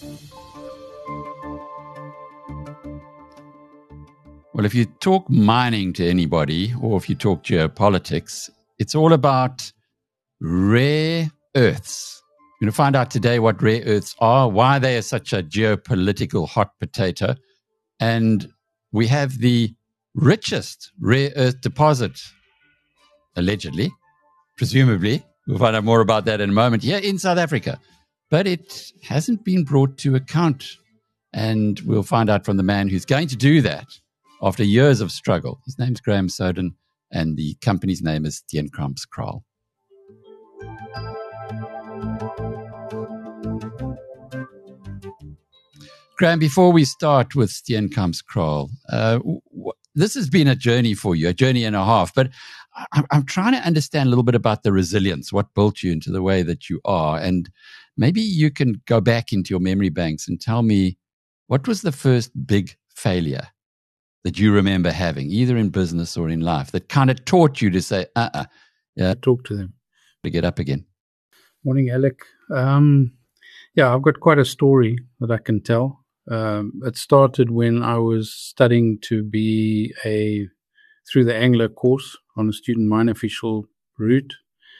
Well, if you talk mining to anybody, or if you talk geopolitics, it's all about rare earths. We're going to find out today what rare earths are, why they are such a geopolitical hot potato. And we have the richest rare earth deposit, allegedly, presumably. We'll find out more about that in a moment, here in South Africa. But it hasn't been brought to account. And we'll find out from the man who's going to do that after years of struggle. His name's Graham Soden, and the company's name is Steenkamp-Kraal. Graham, before we start with Steenkamp-Kraal, this has been a journey for you, a journey and a half, but I'm trying to understand a little bit about the resilience, what built you into the way that you are. And maybe you can go back into your memory banks and tell me, what was the first big failure that you remember having, either in business or in life, that kind of taught you to say, talk to them, to get up again? Morning, Alec. I've got quite a story that I can tell. It started when I was studying to be through the Anglo course on a student mine official route.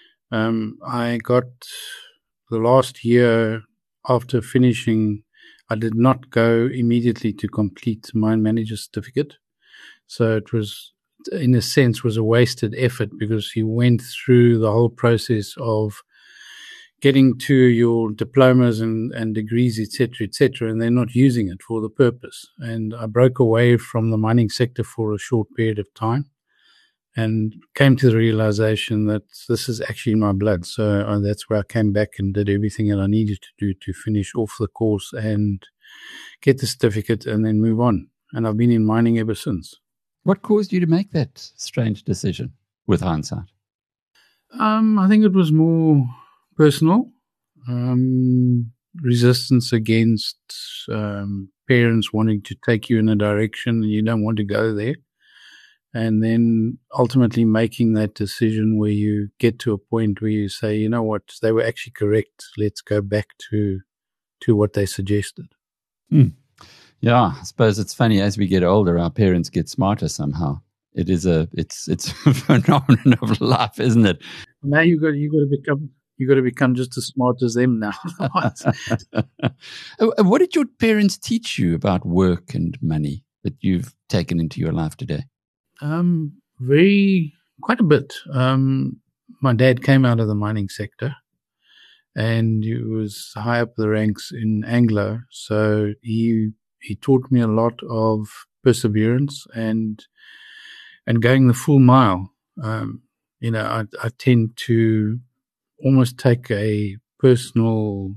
I got the last year after finishing, I did not go immediately to complete the mine manager certificate. So it was, in a sense, was a wasted effort, because you went through the whole process of getting to your diplomas and degrees, etc., and they're not using it for the purpose. And I broke away from the mining sector for a short period of time and came to the realization that this is actually in my blood. So that's where I came back and did everything that I needed to do to finish off the course and get the certificate and then move on. And I've been in mining ever since. What caused you to make that strange decision with hindsight? I think it was more personal. Resistance against parents wanting to take you in a direction and you don't want to go there. And then ultimately making that decision where you get to a point where you say, you know what, they were actually correct. Let's go back to what they suggested. Yeah, I suppose it's funny, as we get older, our parents get smarter somehow. It's a phenomenon of life, isn't it? Now you got to become just as smart as them now. What did your parents teach you about work and money that you've taken into your life today? Quite a bit. My dad came out of the mining sector, and he was high up the ranks in Anglo. So he taught me a lot of perseverance and going the full mile. I tend to almost take a personal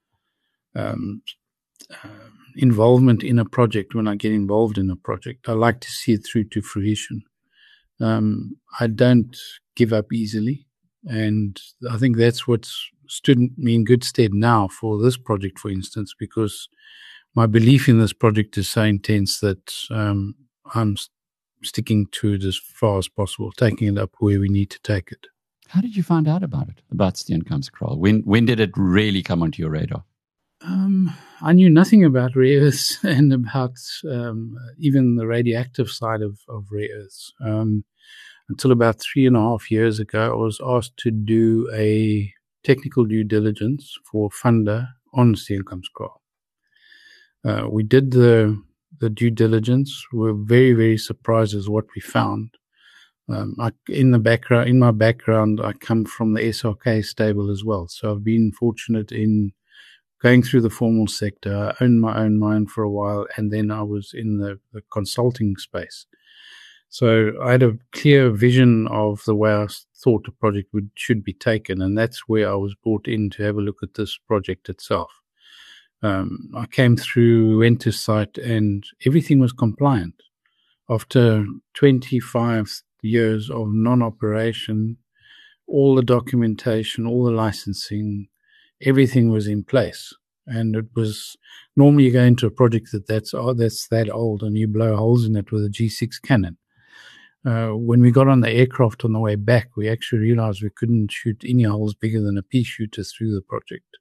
involvement in a project when I get involved in a project. I like to see it through to fruition. I don't give up easily, and I think that's what's stood me in good stead now for this project, for instance, because my belief in this project is so intense that I'm sticking to it as far as possible, taking it up where we need to take it. How did you find out about Steenkamp-Kraal? When did it really come onto your radar? I knew nothing about rare earths and about even the radioactive side of rare earths. Until about 3.5 years ago, I was asked to do a technical due diligence for funder on Steenkamp-Kraal. We did the due diligence. We were very, very surprised as what we found. In my background, I come from the SRK stable as well. So I've been fortunate in going through the formal sector. I owned my own mine for a while, and then I was in the consulting space. So I had a clear vision of the way I thought the project should be taken, and that's where I was brought in to have a look at this project itself. I came through, went to site, and everything was compliant. After 25 years of non-operation, all the documentation, all the licensing, everything was in place. And it was, normally you go into a project that's that old and you blow holes in it with a G6 cannon. When we got on the aircraft on the way back, we actually realized we couldn't shoot any holes bigger than a pea shooter through the project.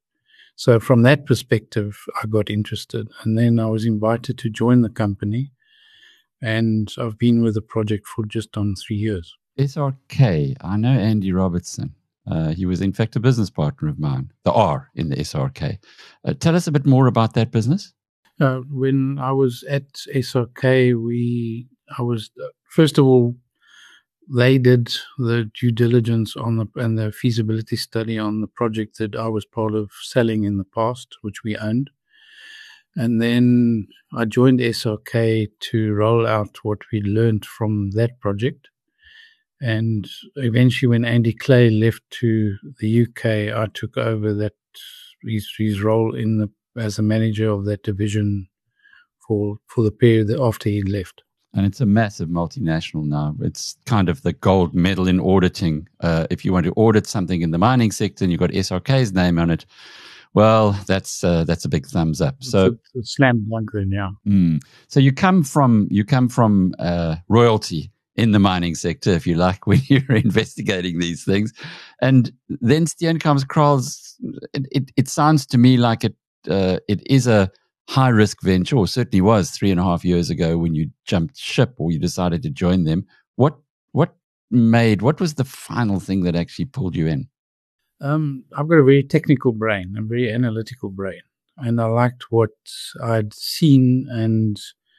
So from that perspective, I got interested. And then I was invited to join the company. And I've been with the project for just on 3 years. SRK, I know Andy Robertson. He was, in fact, a business partner of mine, the R in the SRK. Tell us a bit more about that business. When I was at SRK, first of all, they did the due diligence and the feasibility study on the project that I was part of selling in the past, which we owned. And then I joined SRK to roll out what we learned from that project. And eventually, when Andy Clay left to the UK, I took over his role as a manager of that division for the period after he left. And it's a massive multinational now. It's kind of the gold medal in auditing. If you want to audit something in the mining sector and you've got SRK's name on it, well, that's a big thumbs up. So it's slam dunk then, yeah. So you come from royalty in the mining sector, if you like, when you're investigating these things, and then Steenkamp-Kral's. It sounds to me like it is a high risk venture, or certainly was 3.5 years ago when you jumped ship or you decided to join them. What was the final thing that actually pulled you in? I've got a very technical brain, a very analytical brain, and I liked what I'd seen. And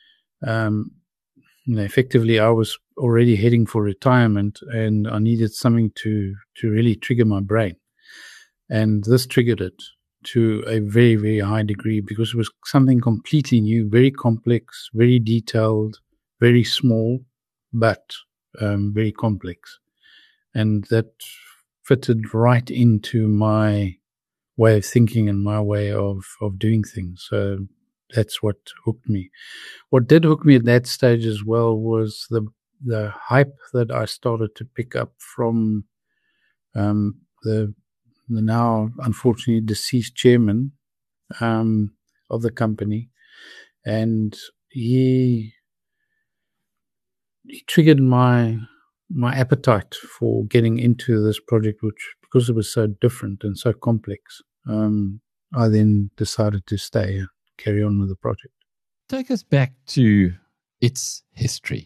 effectively, I was already heading for retirement, and I needed something to really trigger my brain. And this triggered it to a very, very high degree because it was something completely new, very complex, very detailed, very small, but very complex. And that fitted right into my way of thinking and my way of doing things. So that's what hooked me. What did hook me at that stage as well was the hype that I started to pick up from the now unfortunately deceased chairman of the company, and he triggered my appetite for getting into this project, which, because it was so different and so complex, I then decided to stay and carry on with the project. Take us back to its history.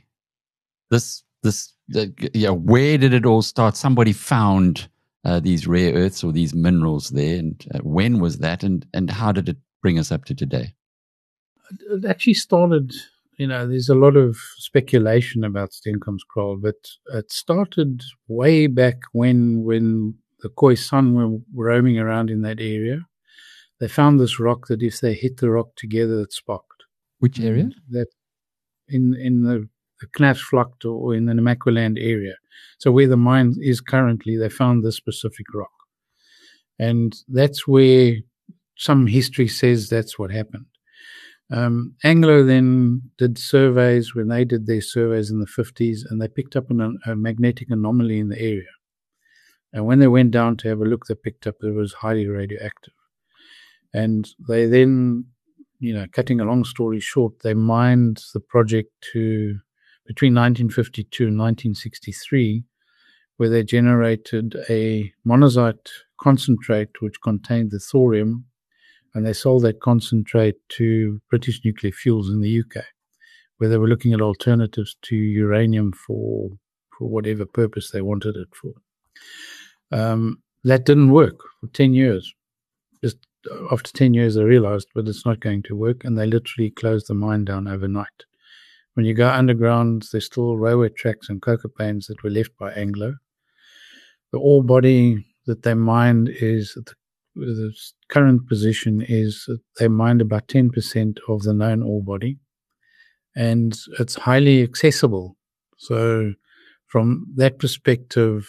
Where did it all start? Somebody found these rare earths or these minerals there, and when was that, and how did it bring us up to today? It actually started, there's a lot of speculation about Steenkamp-Kral, but it started way back when the Khoisan were roaming around in that area. They found this rock that if they hit the rock together, it sparked. Which area? That in the Knapsvlakte or in the Namaqualand area. So where the mine is currently, they found this specific rock. And that's where some history says that's what happened. Anglo then did surveys when they did their surveys in the 50s, and they picked up a magnetic anomaly in the area. And when they went down to have a look, they picked up it was highly radioactive. And they then, cutting a long story short, they mined the project to between 1952 and 1963, where they generated a monazite concentrate which contained the thorium, and they sold that concentrate to British Nuclear Fuels in the UK, where they were looking at alternatives to uranium for whatever purpose they wanted it for. That didn't work for 10 years. Just after 10 years, they realized, but it's not going to work, and they literally closed the mine down overnight. When you go underground, there's still railway tracks and coke panes that were left by Anglo. The ore body that they mined the current position is that they mined about 10% of the known ore body, and it's highly accessible. So from that perspective,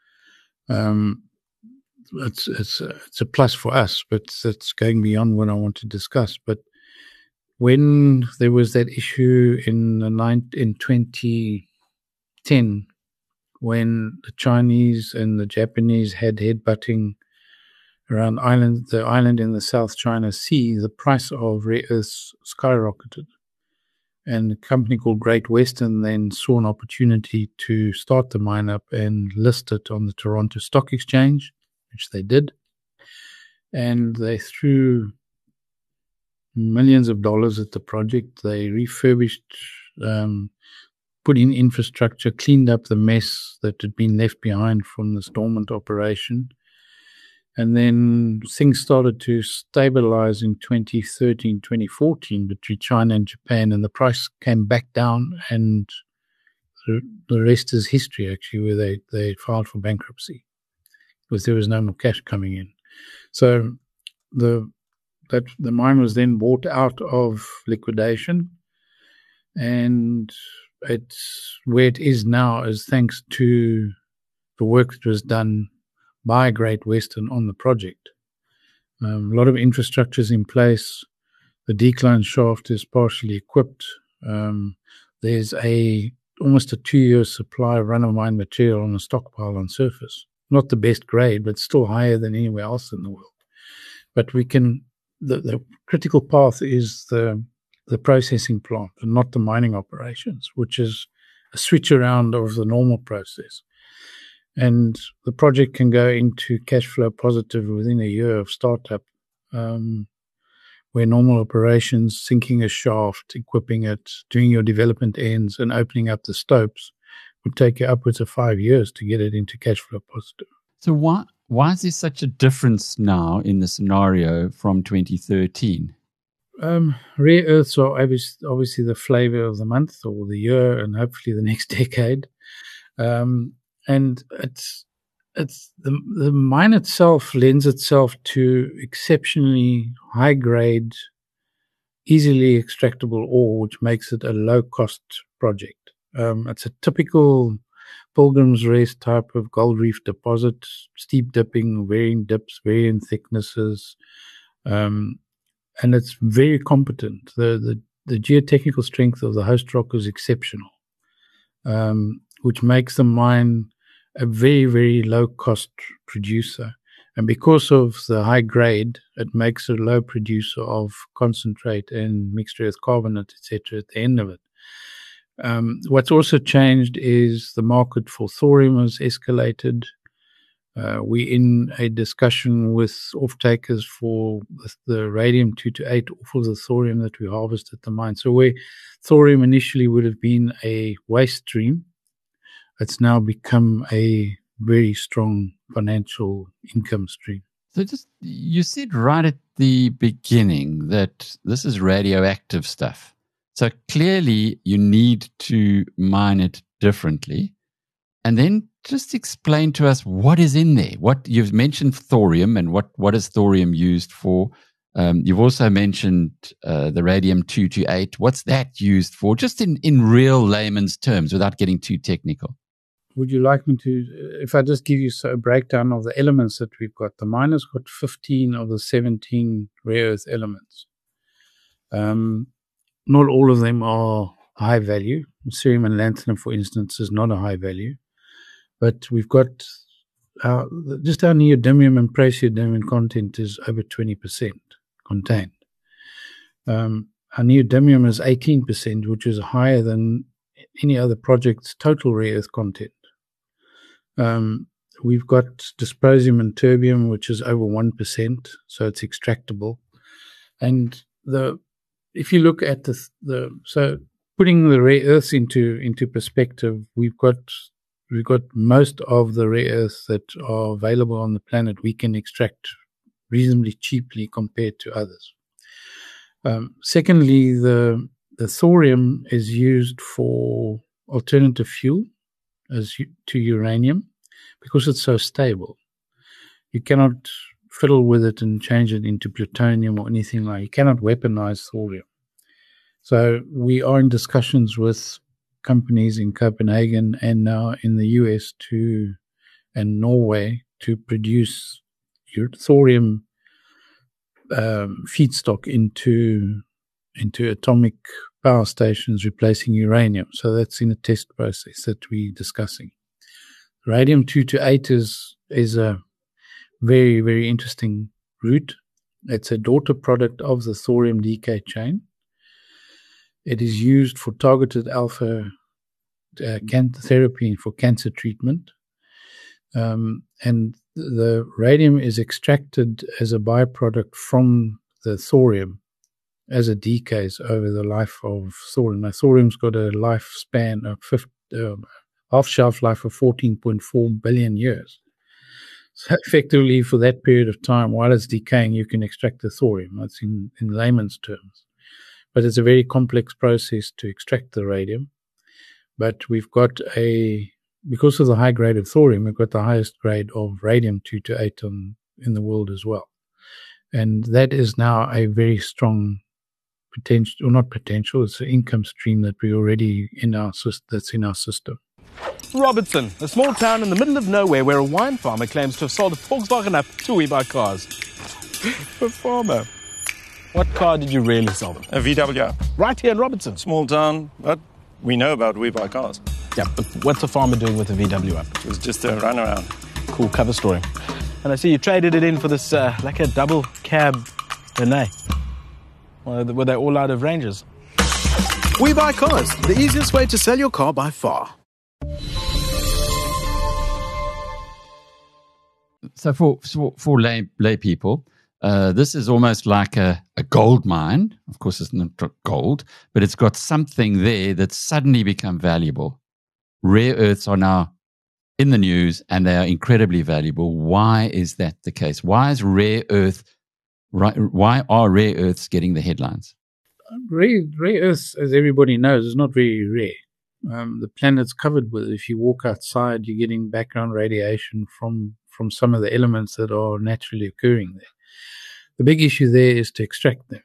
it's a plus for us, but it's going beyond what I want to discuss. But when there was that issue in 2010, when the Chinese and the Japanese had headbutting around the island in the South China Sea, the price of rare earths skyrocketed. And a company called Great Western then saw an opportunity to start the mine up and list it on the Toronto Stock Exchange, which they did. and they threw millions of dollars at the project. They refurbished, put in infrastructure, cleaned up the mess that had been left behind from the Stormont operation. And then things started to stabilize in 2013, 2014 between China and Japan, and the price came back down, and the rest is history, actually, where they filed for bankruptcy because there was no more cash coming in. So the mine was then bought out of liquidation, and it's where it is now is thanks to the work that was done by Great Western on the project. A lot of infrastructure is in place. The decline shaft is partially equipped. There's almost a 2-year supply of run-of-mine material on a stockpile on surface. Not the best grade, but still higher than anywhere else in the world. But the critical path is the processing plant and not the mining operations, which is a switch around of the normal process. And the project can go into cash flow positive within a year of startup, where normal operations, sinking a shaft, equipping it, doing your development ends, and opening up the stopes would take you upwards of 5 years to get it into cash flow positive. So why is there such a difference now in the scenario from 2013? Rare earths are obviously the flavor of the month or the year, and hopefully the next decade. And it's the mine itself lends itself to exceptionally high grade, easily extractable ore, which makes it a low cost project. It's a typical Pilgrim's Rest type of gold reef deposit, steep dipping, varying dips, varying thicknesses, and it's very competent. The geotechnical strength of the host rock is exceptional, which makes the mine a very, very low-cost producer. And because of the high grade, it makes it a low producer of concentrate and mixed earth carbonate, etc. at the end of it. What's also changed is the market for thorium has escalated. We're in a discussion with off-takers for the radium-228 off of the thorium that we harvest at the mine. So where thorium initially would have been a waste stream, it's now become a very strong financial income stream. So you said right at the beginning that this is radioactive stuff. So clearly you need to mine it differently. And then just explain to us what is in there. What you've mentioned thorium and what is thorium used for. You've also mentioned the radium-228. What's that used for? Just in real layman's terms without getting too technical. Would you like me to, if I just give you a breakdown of the elements that we've got? The mine has got 15 of the 17 rare earth elements. Not all of them are high value. Cerium and lanthanum, for instance, is not a high value. But we've got our neodymium and praseodymium content is over 20% contained. Our neodymium is 18%, which is higher than any other project's total rare earth content. We've got dysprosium and terbium, which is over 1%, so it's extractable. And if you look at so putting the rare earths into perspective, we've got most of the rare earths that are available on the planet we can extract reasonably cheaply compared to others. Secondly, the thorium is used for alternative fuel to uranium because it's so stable. You cannot fiddle with it and change it into plutonium or anything like that. You cannot weaponize thorium. So we are in discussions with companies in Copenhagen and now in the US and Norway to produce thorium feedstock into atomic power stations replacing uranium. So that's in a test process that we're discussing. Radium-228 is a very, very interesting route. It's a daughter product of the thorium decay chain. It is used for targeted alpha therapy for cancer treatment. And the radium is extracted as a byproduct from the thorium as it decays over the life of thorium. Now, thorium's got a lifespan of half-shelf life of 14.4 billion years. So effectively, for that period of time, while it's decaying, you can extract the thorium. That's in layman's terms. But it's a very complex process to extract the radium. But we've got because of the high grade of thorium, we've got the highest grade of radium-228 in the world as well. And that is now a very strong potential, or not potential, it's an income stream that we already that's in our system. Robertson, a small town in the middle of nowhere where a wine farmer claims to have sold a Volkswagen Up to WeBuyCars. A farmer. What car did you really sell them? A VW Up. Right here in Robertson. Small town, but we know about WeBuyCars. Yeah, but what's a farmer doing with a VW Up? It was just a runaround. Cool cover story. And I see you traded it in for this, like a double cab Renault. Were they all out of ranges? WeBuyCars, the easiest way to sell your car by far. So for lay people, this is almost like a gold mine. Of course, it's not gold, but it's got something there that's suddenly become valuable. Rare earths are now in the news, and they are incredibly valuable. Why is that the case? Why are rare earths getting the headlines? Rare earths, as everybody knows, is not very rare. The planet's covered with it. If you walk outside, you're getting background radiation from some of the elements that are naturally occurring there. The big issue there is to extract them.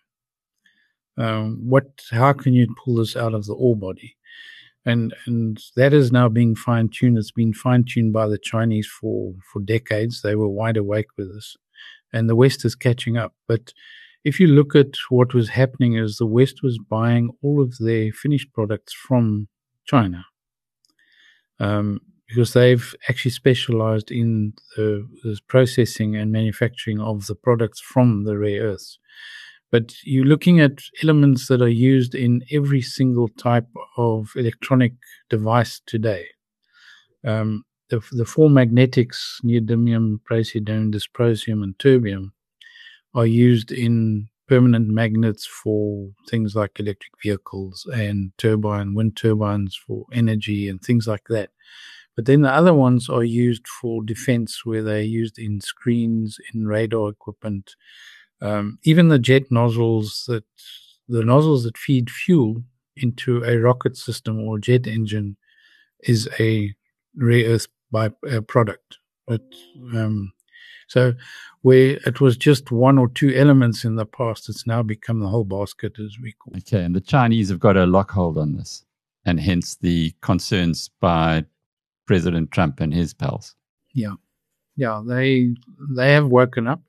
How can you pull this out of the ore body? And that is now being fine-tuned. It's been fine-tuned by the Chinese for decades. They were wide awake with this. And the West is catching up. But if you look at what was happening, is the West was buying all of their finished products from China, because they've actually specialized in the processing and manufacturing of the products from the rare earths. But you're looking at elements that are used in every single type of electronic device today. The four magnetics, neodymium, praseodymium, dysprosium, and terbium, are used in permanent magnets for things like electric vehicles and wind turbines for energy and things like that. But then the other ones are used for defense, where they're used in screens, in radar equipment. Even the jet nozzles, the nozzles that feed fuel into a rocket system or jet engine, is a rare earth product. So where it was just one or two elements in the past, it's now become the whole basket, as we call it. Okay, and the Chinese have got a lockhold on this, and hence the concerns by President Trump and his pals. Yeah, they have woken up.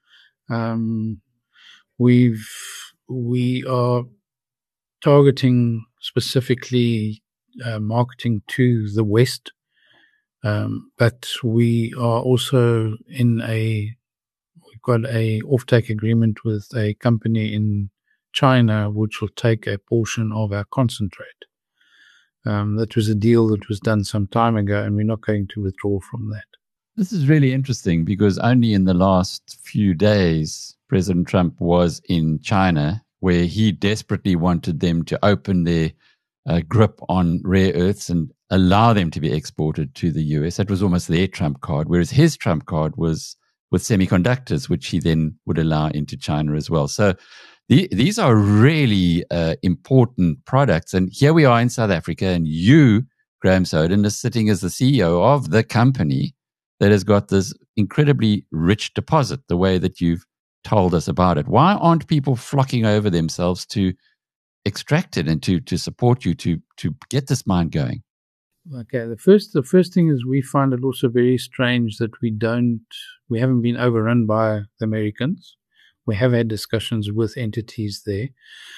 We are targeting specifically marketing to the West, but we are also we've got a offtake agreement with a company in China which will take a portion of our concentrate. That was a deal that was done some time ago, and we're not going to withdraw from that. This is really interesting, because only in the last few days, President Trump was in China, where he desperately wanted them to open their grip on rare earths and allow them to be exported to the US. That was almost their trump card, whereas his trump card was with semiconductors, which he then would allow into China as well. So these are really important products. And here we are in South Africa, and you, Graham Soden, is sitting as the CEO of the company that has got this incredibly rich deposit, the way that you've told us about it. Why aren't people flocking over themselves to extract it and to support you to get this mine going? Okay, the first thing is we find it also very strange that we haven't been overrun by the Americans. We have had discussions with entities there.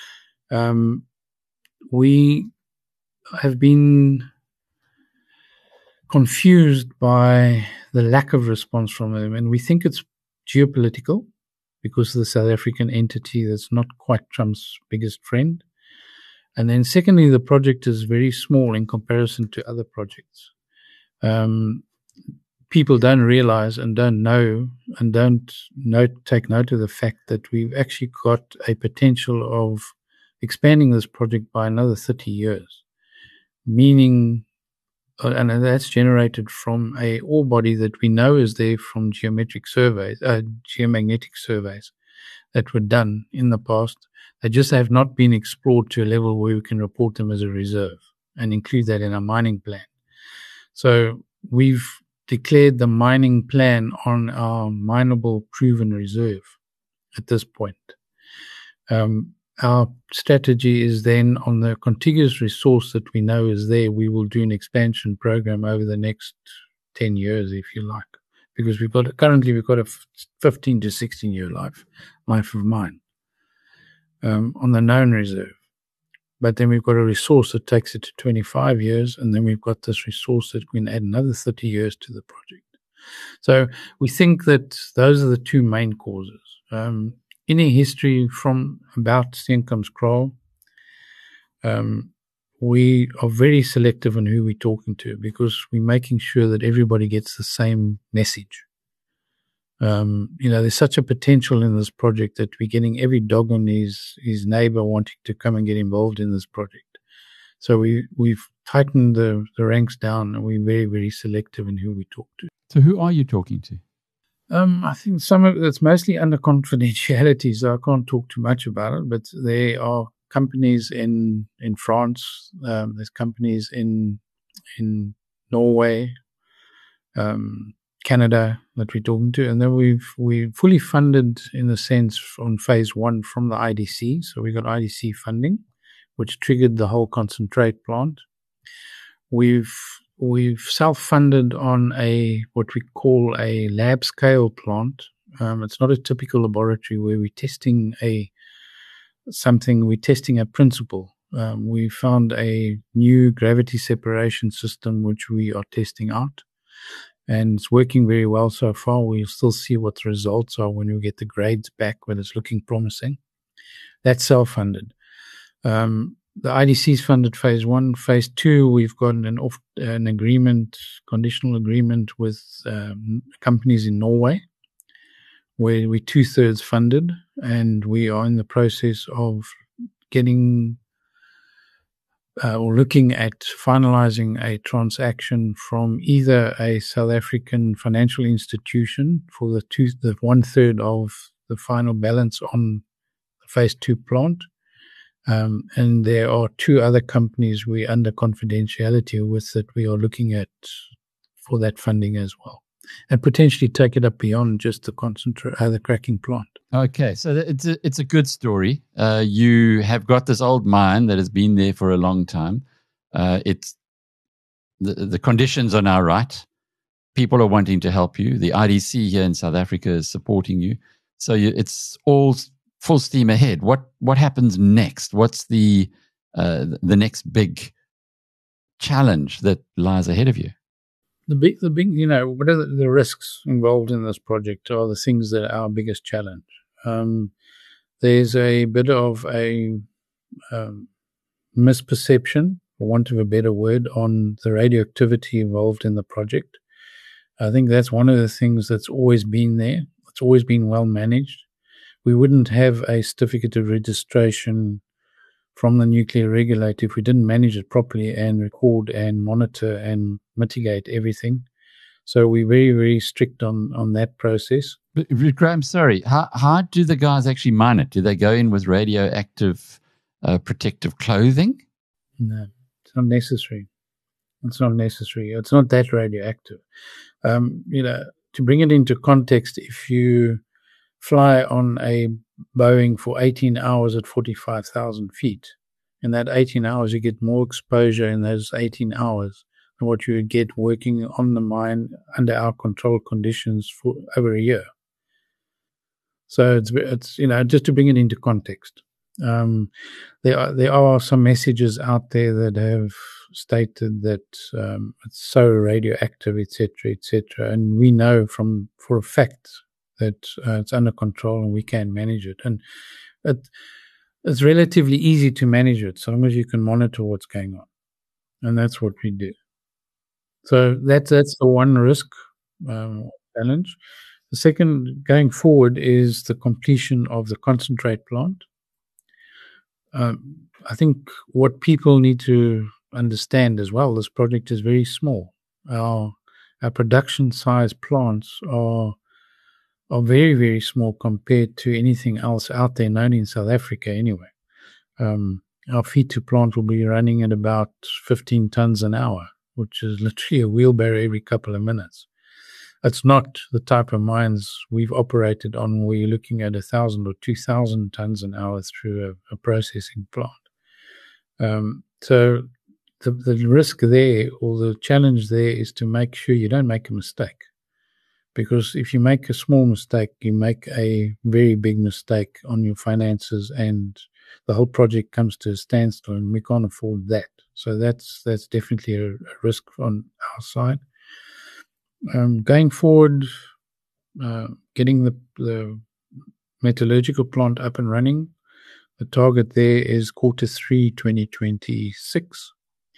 We have been confused by the lack of response from them, and we think it's geopolitical, because of the South African entity that's not quite Trump's biggest friend. And then secondly, the project is very small in comparison to other projects. people don't realize and don't know and don't take note of the fact that we've actually got a potential of expanding this project by another 30 years, meaning, and that's generated from a ore body that we know is there from geomagnetic surveys that were done in the past. They just have not been explored to a level where we can report them as a reserve and include that in our mining plan. So we've declared the mining plan on our mineable proven reserve at this point. Our strategy is then on the contiguous resource that we know is there, we will do an expansion program over the next 10 years, if you like, because currently we've got a 15 to 16 year life of mine on the known reserve. But then we've got a resource that takes it to 25 years, and then we've got this resource that can add another 30 years to the project. So we think that those are the two main causes. In a history from about Steenkamp we are very selective on who we're talking to because we're making sure that everybody gets the same message. There's such a potential in this project that we're getting every dog on his neighbor wanting to come and get involved in this project. So we've tightened the ranks down, and we're very, very selective in who we talk to. So who are you talking to? I think some of it's mostly under confidentiality, so I can't talk too much about it. But there are companies in France. There's companies in Norway, Canada that we're talking to, and then we're fully funded in the sense on phase 1 from the IDC. So we got IDC funding, which triggered the whole concentrate plant. We've self-funded on what we call a lab scale plant. It's not a typical laboratory where we're testing we're testing a principle. We found a new gravity separation system which we are testing out, and it's working very well so far. We'll still see what the results are when we get the grades back, but it's looking promising. That's self-funded. The IDC's funded phase 1. Phase 2, we've got an agreement, conditional agreement with companies in Norway, where we're 2/3 funded, and we are in the process of looking at finalizing a transaction from either a South African financial institution for the 1/3 of the final balance on the phase 2 plant. And there are 2 other companies we're under confidentiality with that we are looking at for that funding as well, and potentially take it up beyond just the cracking plant. Okay, so it's a good story. You have got this old mine that has been there for a long time. It's the conditions are now right. People are wanting to help you. The IDC here in South Africa is supporting you. So it's all full steam ahead. What happens next? What's the next big challenge that lies ahead of you? The big, what are the risks involved in this project are the things that are our biggest challenge. There's a bit of a misperception, for want of a better word, on the radioactivity involved in the project. I think that's one of the things that's always been there. It's always been well managed. We wouldn't have a certificate of registration from the nuclear regulator if we didn't manage it properly and record and monitor and mitigate everything. So we're very, very strict on that process. But Graham, sorry, how do the guys actually mine it? Do they go in with radioactive protective clothing? No, it's not necessary. It's not necessary. It's not that radioactive. To bring it into context, if you fly on a Boeing for 18 hours at 45,000 feet, in that 18 hours you get more exposure in those 18 hours than what you would get working on the mine under our controlled conditions for over a year. So it's just to bring it into context. There are some messages out there that have stated that it's so radioactive, etc., and we know for a fact that it's under control and we can manage it. And it's relatively easy to manage it so long as you can monitor what's going on. And that's what we do. So that's the one risk. challenge. The second, going forward, is the completion of the concentrate plant. I think what people need to understand as well, this project is very small. Our production size plants are very, very small compared to anything else out there known in South Africa anyway. Our feed-to plant will be running at about 15 tons an hour, which is literally a wheelbarrow every couple of minutes. It's not the type of mines we've operated on where you're looking at 1,000 or 2,000 tons an hour through a processing plant. So the risk there, or the challenge there, is to make sure you don't make a mistake. Because if you make a small mistake, you make a very big mistake on your finances, and the whole project comes to a standstill, and we can't afford that. So that's definitely a risk on our side. Going forward, getting the metallurgical plant up and running, the target there is Q3 2026.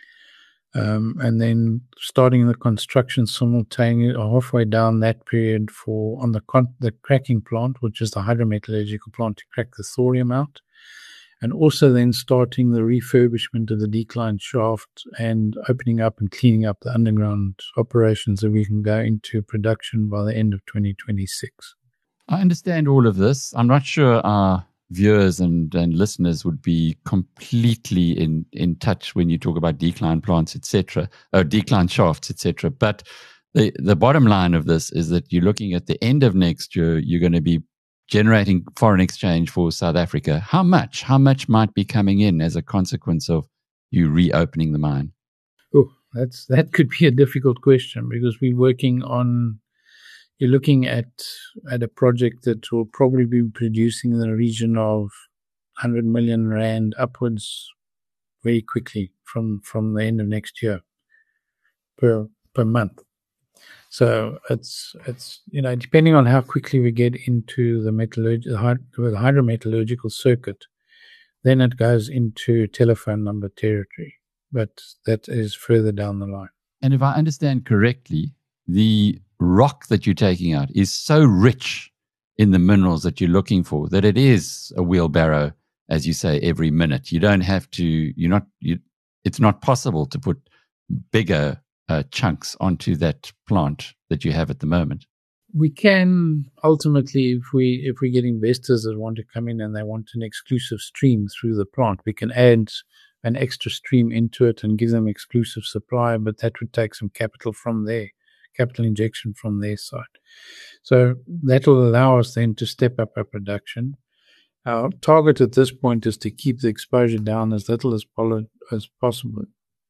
And then starting the construction simultaneously, or halfway down that period, on the cracking plant, which is the hydrometallurgical plant to crack the thorium out, and also then starting the refurbishment of the decline shaft and opening up and cleaning up the underground operations that we can go into production by the end of 2026. I understand all of this. I'm not sure our viewers and listeners would be completely in touch when you talk about decline plants, etc., decline shafts, etc. But the bottom line of this is that you're looking at the end of next year, you're going to be generating foreign exchange for South Africa. How much might be coming in as a consequence of you reopening the mine? Oh, that could be a difficult question, because we're working on, you're looking at a project that will probably be producing in the region of 100 million rand upwards very quickly from the end of next year per month. So it's depending on how quickly we get into the hydrometallurgical circuit, then it goes into telephone number territory. But that is further down the line. And if I understand correctly, the rock that you're taking out is so rich in the minerals that you're looking for that it is a wheelbarrow, as you say, every minute. You don't have to. It's not possible to put bigger chunks onto that plant that you have at the moment. We can ultimately, if we get investors that want to come in and they want an exclusive stream through the plant, we can add an extra stream into it and give them exclusive supply, but that would take some capital injection from their side. So that will allow us then to step up our production. Our target at this point is to keep the exposure down as little as possible.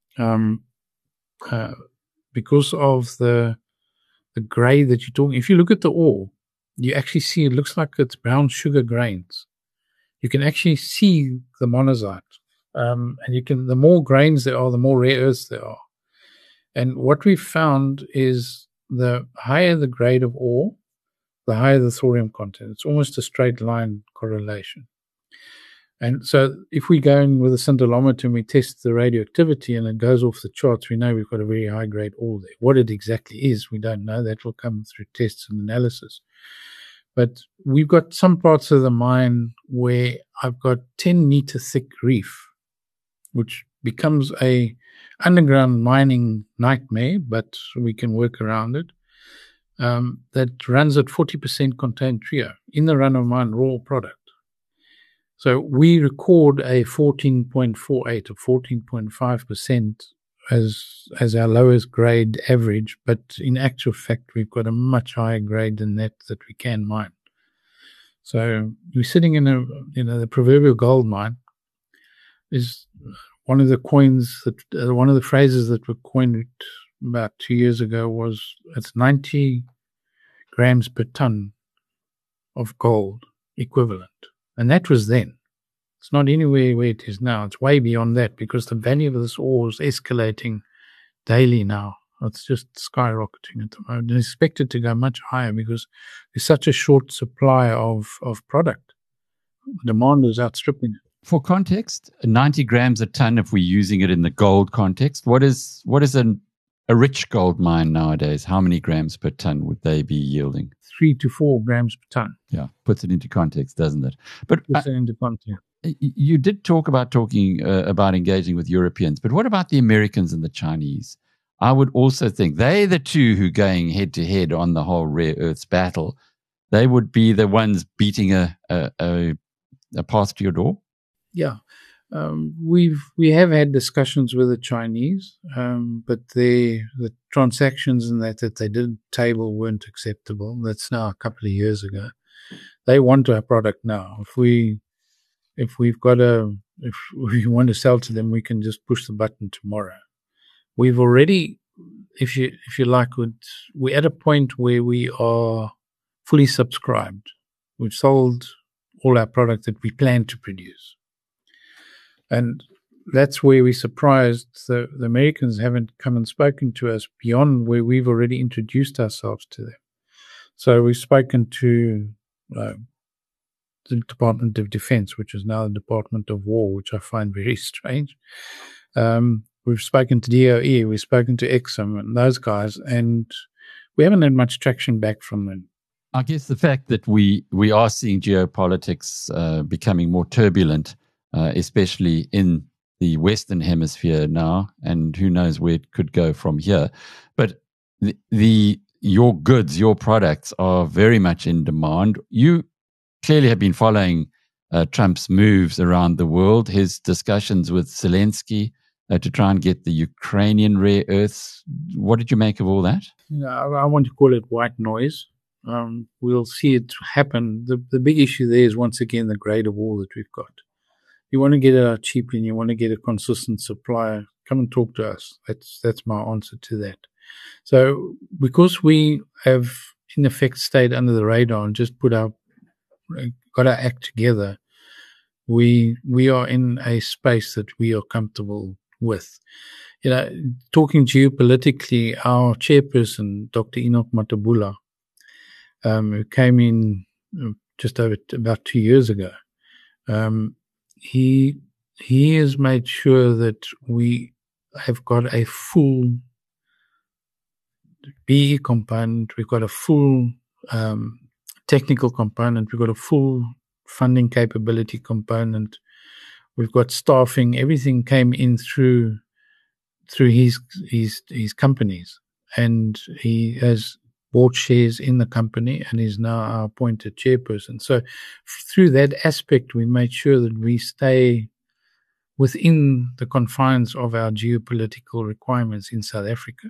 Because of the grade that you're talking, if you look at the ore, you actually see it looks like it's brown sugar grains. You can actually see the monazite, and the more grains there are, the more rare earths there are. And what we've found is the higher the grade of ore, the higher the thorium content. It's almost a straight line correlation. And so if we go in with a scintillometer and we test the radioactivity and it goes off the charts, we know we've got a very high-grade ore there. What it exactly is, we don't know. That will come through tests and analysis. But we've got some parts of the mine where I've got 10-meter thick reef, which becomes a underground mining nightmare, but we can work around it, that runs at 40% contained trio in the run-of-mine raw product. So we record a 14.48 or 14.5% as our lowest grade average, but in actual fact, we've got a much higher grade than that we can mine. So we're sitting in the proverbial gold mine. Is one of the one of the phrases that were coined about 2 years ago was, it's 90 grams per ton of gold equivalent. And that was then. It's not anywhere where it is now. It's way beyond that, because the value of this ore is escalating daily now. It's just skyrocketing at the moment. And it's expected to go much higher because there's such a short supply of product. Demand is outstripping it. For context, 90 grams a ton, if we're using it in the gold context, what is a a rich gold mine nowadays, how many grams per ton would they be yielding? 3 to 4 grams per ton. Yeah, puts it into context, doesn't it? But Puts it into context. you did talk about about engaging with Europeans, but what about the Americans and the Chinese? I would also think they're the two who are going head to head on the whole rare earths battle. They would be the ones beating a path to your door. Yeah. We have had discussions with the Chinese, but the transactions and that they did table weren't acceptable. That's now a couple of years ago. They want our product now. If we want to sell to them, we can just push the button tomorrow. We've already, if you like, we're at a point where we are fully subscribed. We've sold all our product that we plan to produce. And that's where we're surprised the Americans haven't come and spoken to us beyond where we've already introduced ourselves to them. So we've spoken to the Department of Defense, which is now the Department of War, which I find very strange. We've spoken to DOE, we've spoken to Exim and those guys, and we haven't had much traction back from them. I guess the fact that we are seeing geopolitics becoming more turbulent, especially in the Western Hemisphere now, and who knows where it could go from here. But your goods, your products are very much in demand. You clearly have been following Trump's moves around the world, his discussions with Zelensky to try and get the Ukrainian rare earths. What did you make of all that? I want to call it white noise. We'll see it happen. The big issue there is, once again, the grade of ore that we've got. You want to get it out cheaply and you want to get a consistent supplier, come and talk to us. That's my answer to that. So because we have, in effect, stayed under the radar and just got our act together, we are in a space that we are comfortable with. Talking geopolitically, our chairperson, Dr. Enoch Matabula, who came in just over about 2 years ago, he has made sure that we have got a full BE component, we've got a full technical component, we've got a full funding capability component, we've got staffing. Everything came in through his companies, and he has bought shares in the company and is now our appointed chairperson. So through that aspect, we made sure that we stay within the confines of our geopolitical requirements in South Africa.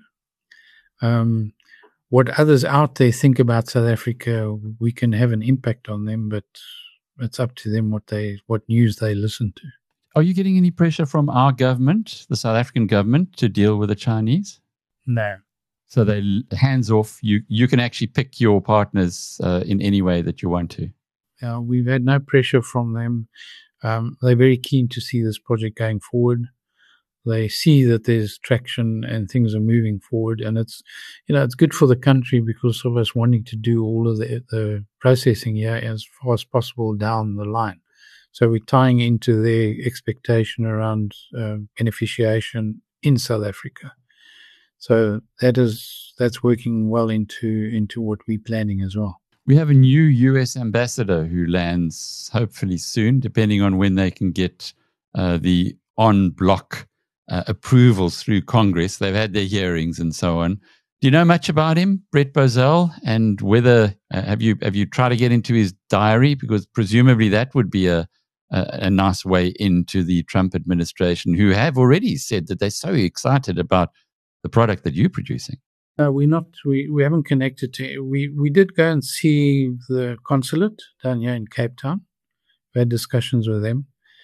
What others out there think about South Africa, we can have an impact on them, but it's up to them what news they listen to. Are you getting any pressure from our government, the South African government, to deal with the Chinese? No. So they hands off. You can actually pick your partners in any way that you want to. We've had no pressure from them. They're very keen to see this project going forward. They see that there's traction and things are moving forward, and it's good for the country because of us wanting to do all of the processing here as far as possible down the line. So we're tying into their expectation around beneficiation in South Africa. So that's working well into what we're planning as well. We have a new U.S. ambassador who lands hopefully soon, depending on when they can get the en-bloc approvals through Congress. They've had their hearings and so on. Do you know much about him, Brett Bozell, and whether have you tried to get into his diary? Because presumably that would be a nice way into the Trump administration, who have already said that they're so excited about the product that you're producing. We're not. We haven't connected to. We did go and see the consulate down here in Cape Town. We had discussions with them,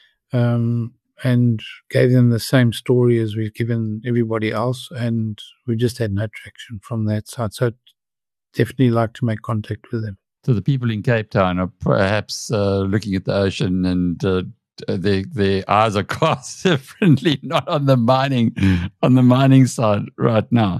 and gave them the same story as we've given everybody else, and we just had no traction from that side. So definitely like to make contact with them. So the people in Cape Town are perhaps looking at the ocean, and their eyes are cast differently, not on the mining side right now.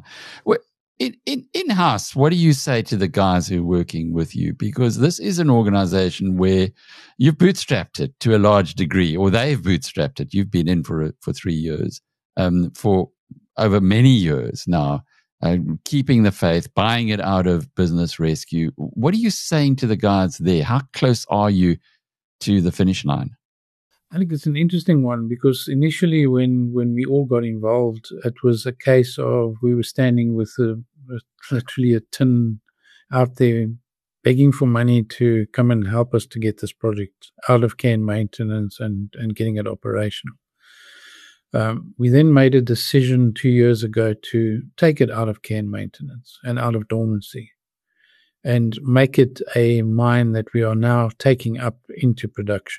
In-house, what do you say to the guys who are working with you? Because this is an organization where you've bootstrapped it to a large degree, or they've bootstrapped it. You've been in for 3 years, for over many years now. keeping the faith, buying it out of business rescue. What are you saying to the guys there? How close are you to the finish line? I think it's an interesting one because initially when we all got involved, it was a case of we were standing with literally a tin out there begging for money to come and help us to get this project out of care and maintenance and getting it operational. We then made a decision 2 years ago to take it out of care and maintenance and out of dormancy and make it a mine that we are now taking up into production.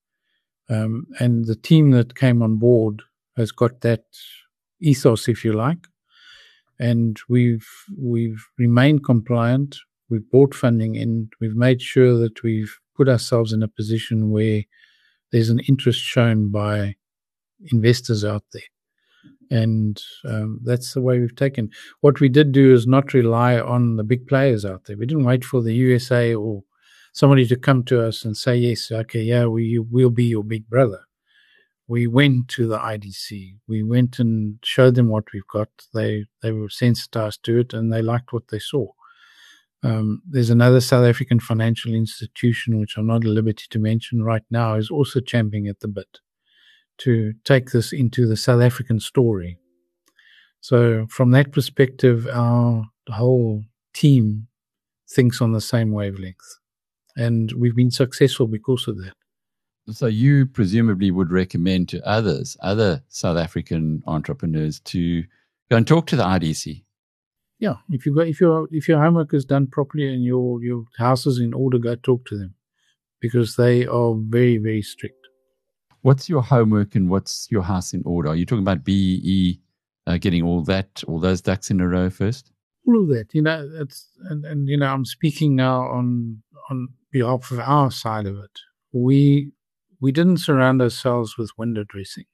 And the team that came on board has got that ethos, if you like, and we've remained compliant. We've brought funding in. We've made sure that we've put ourselves in a position where there's an interest shown by investors out there. And that's the way we've taken. What we did do is not rely on the big players out there. We didn't wait for the USA or somebody to come to us and say, yes, okay, yeah, we'll be your big brother. We went to the IDC. We went and showed them what we've got. They were sensitized to it and they liked what they saw. There's another South African financial institution, which I'm not at liberty to mention right now, is also champing at the bit to take this into the South African story. So from that perspective, the whole team thinks on the same wavelength. And we've been successful because of that. So you presumably would recommend to other South African entrepreneurs to go and talk to the IDC. Yeah, if your homework is done properly and your house is in order, go talk to them because they are very, very strict. What's your homework and what's your house in order? Are you talking about BEE getting all those ducks in a row first? All of that, and I'm speaking now on behalf of our side of it. We didn't surround ourselves with window dressing.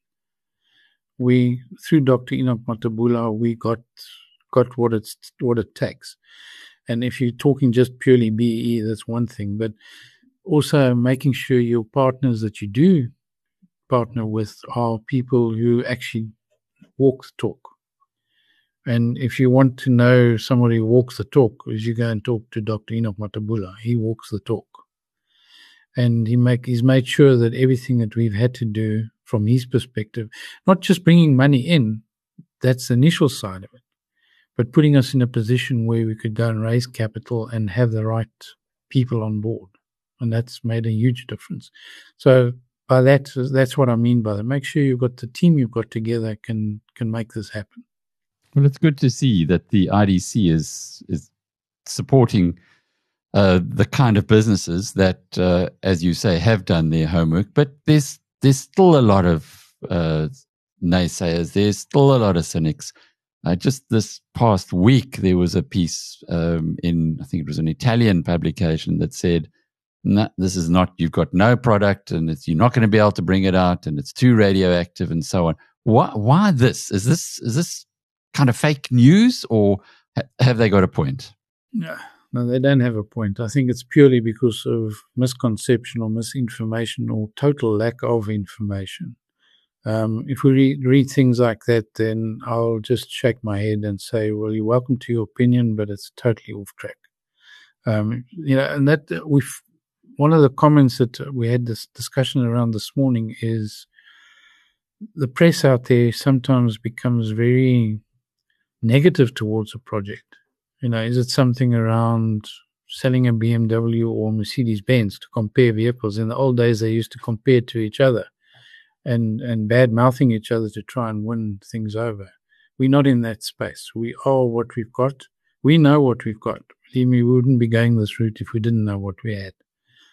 We, through Dr. Enoch Matabula, we got what it takes. And if you're talking just purely BEE, that's one thing. But also making sure your partners that you do partner with are people who actually walk the talk. And if you want to know somebody who walks the talk, is you go and talk to Dr. Enoch Matabula. He walks the talk. And he's made sure that everything that we've had to do from his perspective, not just bringing money in, that's the initial side of it, but putting us in a position where we could go and raise capital and have the right people on board. And that's made a huge difference. So by that's what I mean by that. Make sure you've got the team you've got together can make this happen. Well, it's good to see that the IDC is supporting the kind of businesses that, as you say, have done their homework. But there's still a lot of naysayers. There's still a lot of cynics. Just this past week, there was a piece in, I think it was an Italian publication that said, no, this is not, you've got no product and you're not going to be able to bring it out and it's too radioactive and so on. Why this? Is this kind of fake news or have they got a point? No, they don't have a point. I think it's purely because of misconception or misinformation or total lack of information. If we read things like that, then I'll just shake my head and say, well, you're welcome to your opinion, but it's totally off track. And that one of the comments that we had this discussion around this morning is the press out there sometimes becomes very negative towards a project. Is it something around selling a BMW or Mercedes-Benz to compare vehicles? In the old days, they used to compare to each other and bad-mouthing each other to try and win things over. We're not in that space. We are what we've got. We know what we've got. Believe me, we wouldn't be going this route if we didn't know what we had.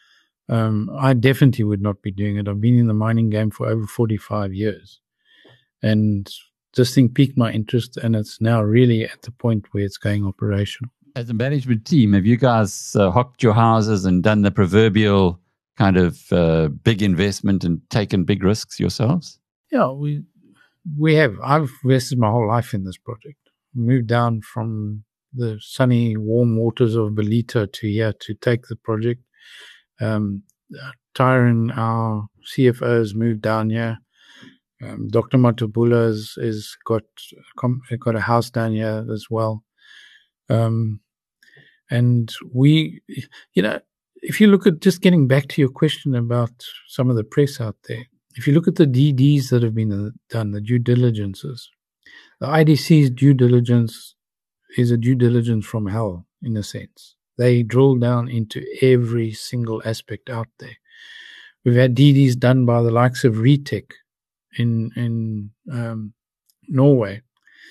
I definitely would not be doing it. I've been in the mining game for over 45 years. And this thing piqued my interest, and it's now really at the point where it's going operational. As a management team, have you guys hocked your houses and done the proverbial kind of big investment and taken big risks yourselves? Yeah, we have. I've invested my whole life in this project. Moved down from the sunny, warm waters of Belito to here to take the project. Tyron, our CFO, has moved down here. Dr. Matubula is got a house down here as well. And we, if you look at, just getting back to your question about some of the press out there, if you look at the DDs that have been done, the due diligences, the IDC's due diligence is a due diligence from hell, in a sense. They drill down into every single aspect out there. We've had DDs done by the likes of Retech in Norway,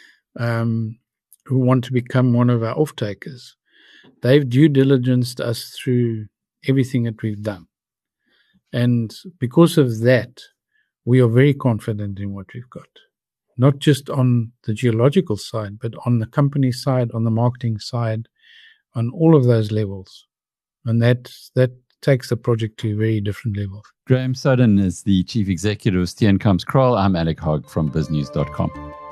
who want to become one of our off-takers. They've due diligenced us through everything that we've done. And because of that, we are very confident in what we've got. Not just on the geological side, but on the company side, on the marketing side, on all of those levels. And that takes the project to a very different level. Graham Sudden is the Chief Executive of Steenkamp Krol. I'm Alec Hogg from BizNews.com.